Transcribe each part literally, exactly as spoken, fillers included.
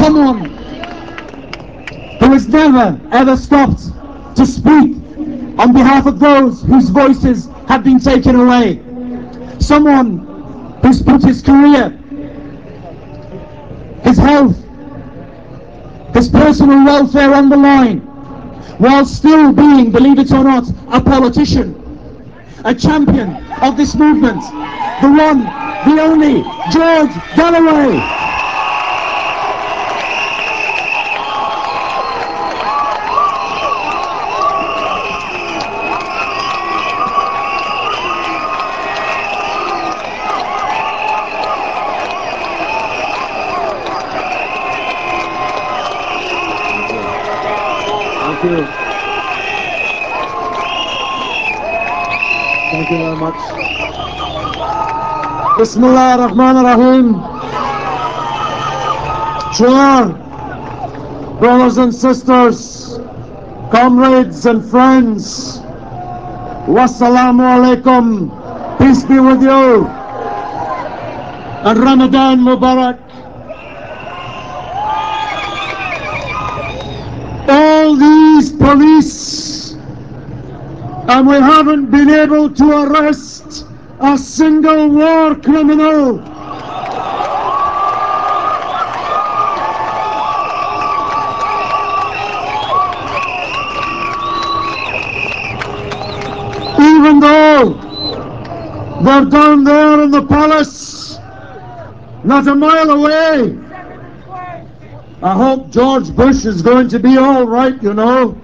someone who has never ever stopped to speak on behalf of those whose voices have been taken away. Someone who's put his career, his health, his personal welfare on the line, while still being, believe it or not, a politician, a champion of this movement, the one, the only, George Galloway. Thank you. Thank you very much. Bismillah ar-Rahman ar-Rahim. Chair, brothers and sisters, comrades and friends, wassalamu alaikum, peace be with you, and Ramadan Mubarak. All these police, and we haven't been able to arrest a single war criminal. Even though they're down there in the palace, not a mile away. I hope George Bush is going to be all right, you know.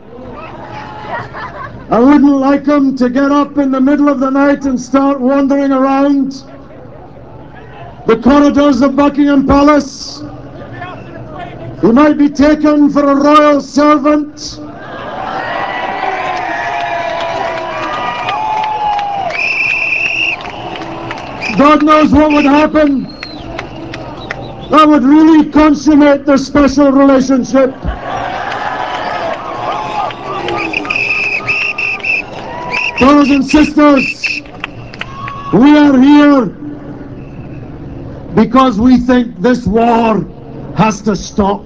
I wouldn't like him to get up in the middle of the night and start wandering around the corridors of Buckingham Palace. He might be taken for a royal servant. God knows what would happen. That would really consummate the special relationship. Brothers and sisters, we are here because we think this war has to stop.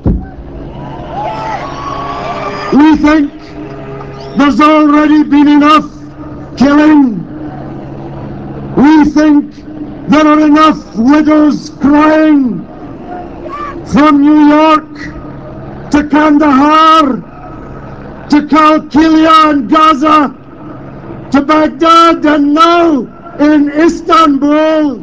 We think there's already been enough killing. We think there are enough widows crying from New York to Kandahar to Kalkilia and Gaza to Baghdad and now in Istanbul.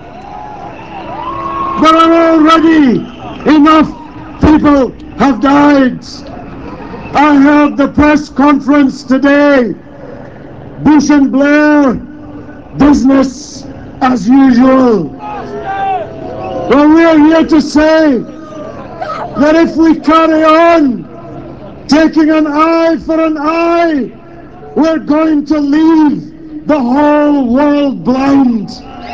There are already enough people have died. I heard the press conference today. Bush and Blair, business as usual. Well, we're here to say that if we carry on taking an eye for an eye, we're going to leave the whole world blind.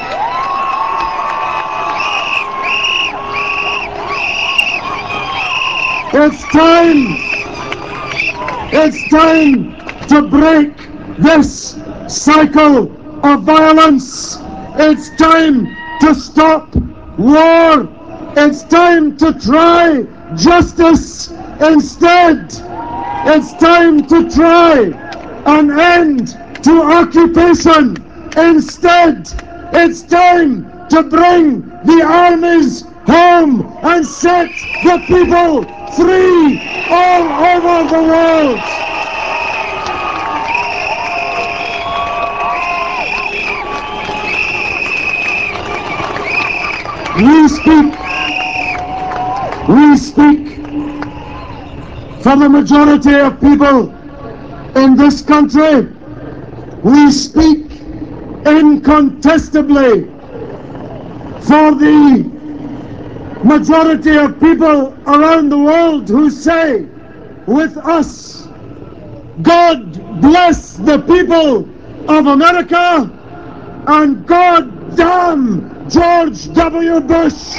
It's time, it's time to break this cycle of violence. It's time to stop war. It's time to try justice instead. It's time to try an end to occupation instead. It's time to bring the armies home and set the people free all over the world. We speak, we speak for the majority of people in this country. We speak incontestably for the majority of people around the world who say with us, God bless the people of America and God damn George W. Bush.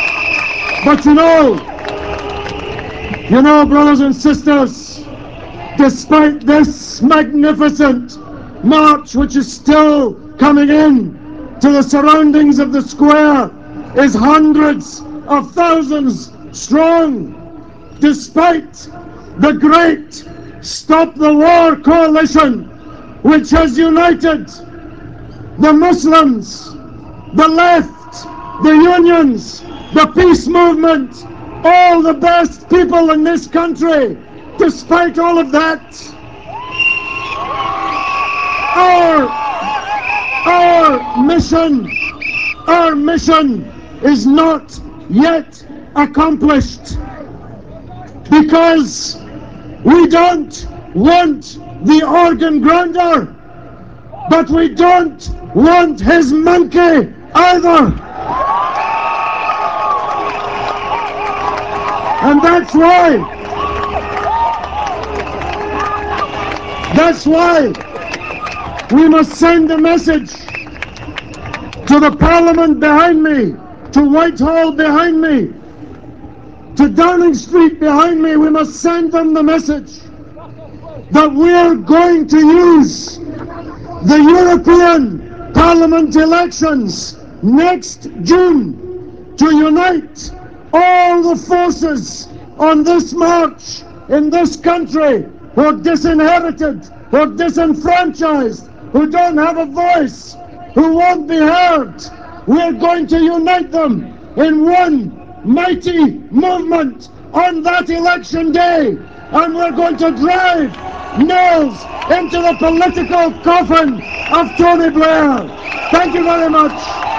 But you know, you know, brothers and sisters, Despite this magnificent march, which is still coming in to the surroundings of the square, is hundreds of thousands strong. Despite the great Stop the War coalition, which has united the Muslims, the left, the unions, the peace movement, all the best people in this country. Despite all of that, our, our mission, our mission is not yet accomplished, because we don't want the organ grinder, but we don't want his monkey either. And that's why, that's why we must send a message to the Parliament behind me, to Whitehall behind me, to Downing Street behind me. We must send them the message that we are going to use the European Parliament elections next June to unite all the forces on this march in this country who are disinherited, who are disenfranchised, who don't have a voice, who won't be heard. We're going to unite them in one mighty movement on that election day, and we're going to drive nails into the political coffin of Tony Blair. Thank you very much.